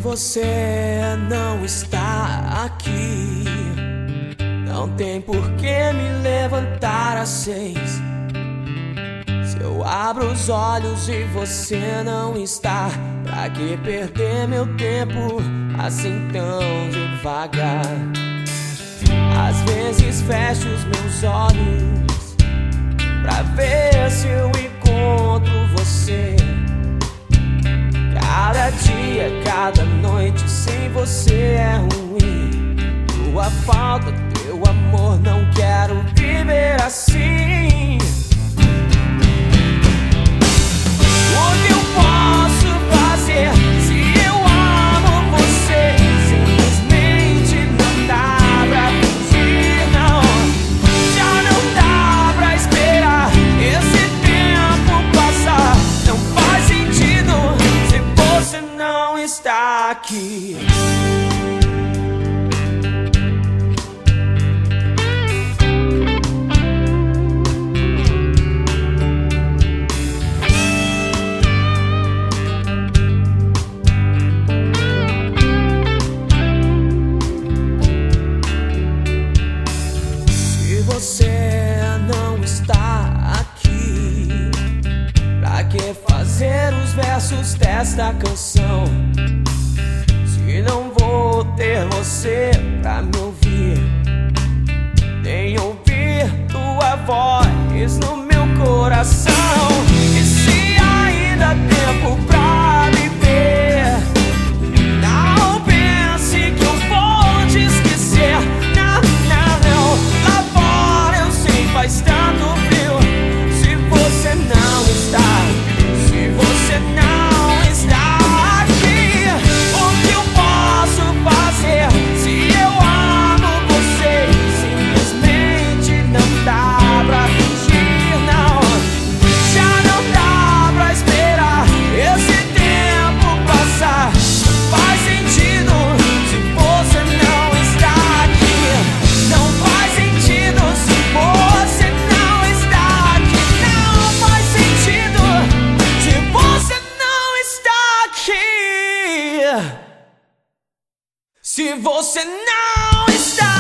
você não está aqui, não tem por que me levantar às 6. Se eu abro os olhos e você não está, pra que perder meu tempo assim tão devagar? Às vezes fecho os meus olhos pra ver se eu encontro você. Cada dia, cada noite sem você é ruim. Tua falta, teu amor, não quero viver assim. O que eu posso fazer se eu amo você? Simplesmente não dá pra fugir, não. Já não dá pra esperar esse tempo passar. Não faz sentido se você não está aqui. Você não está aqui, pra que fazer os versos desta canção, se não vou ter você pra me ouvir, nem ouvir tua voz no meu coração? E se ainda há tempo pra viver, não pense que eu vou te esquecer. Não, lá fora eu sei faz tanto frio. Se você não está, se você não está aqui, o que eu posso fazer se eu amo você? Simplesmente não dá pra fugir, não. Já não dá pra esperar esse tempo passar. Não faz sentido se você não está aqui. Não faz sentido se você não está aqui. Não faz sentido se você não está aqui. Se você não está